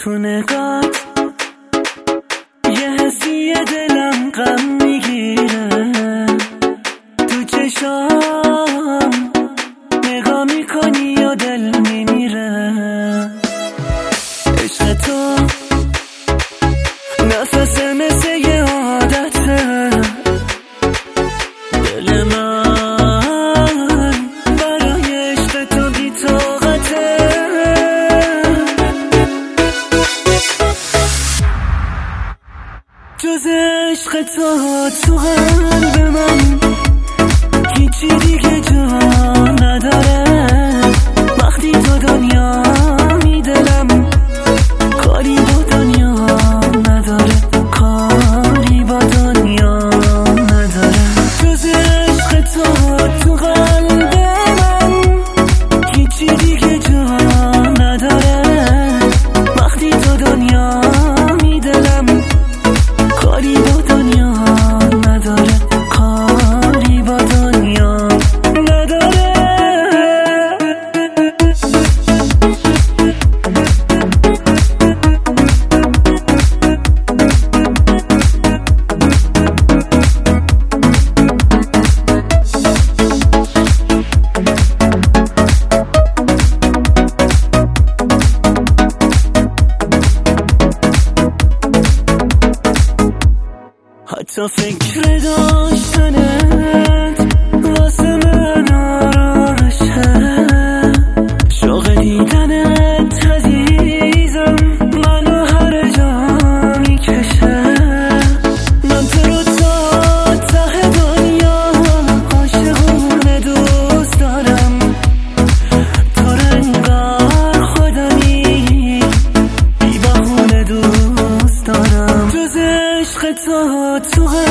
تو نگات یه حسی دلم غم میگیره، تو چشام نگاه میکنی یا دل میمیره. عشق تو نفس مثل یه عادته، دل من برای عشق تو بی طاقته. جز عشق تو قلب من هیچی دیگه جا نداره. وقتی تو دنیا می دلم کاری با دنیا نداره، کاری با دنیا نداره. جز عشق تو قلب من هیچی دیگه جا نداره. وقتی تو دنیا می دلم کاری با دنیا نداره، کاری با دنیا نداره. حتی فکر داشتنت واسه من آرامشه، شوق دیدنت عزیزم منو هر جا میکشه. من تو رو تا ته دنیا عاشقونه دوست دارم، تو رو انگار خودمی بی بهونه دوست دارم. جز عشق تو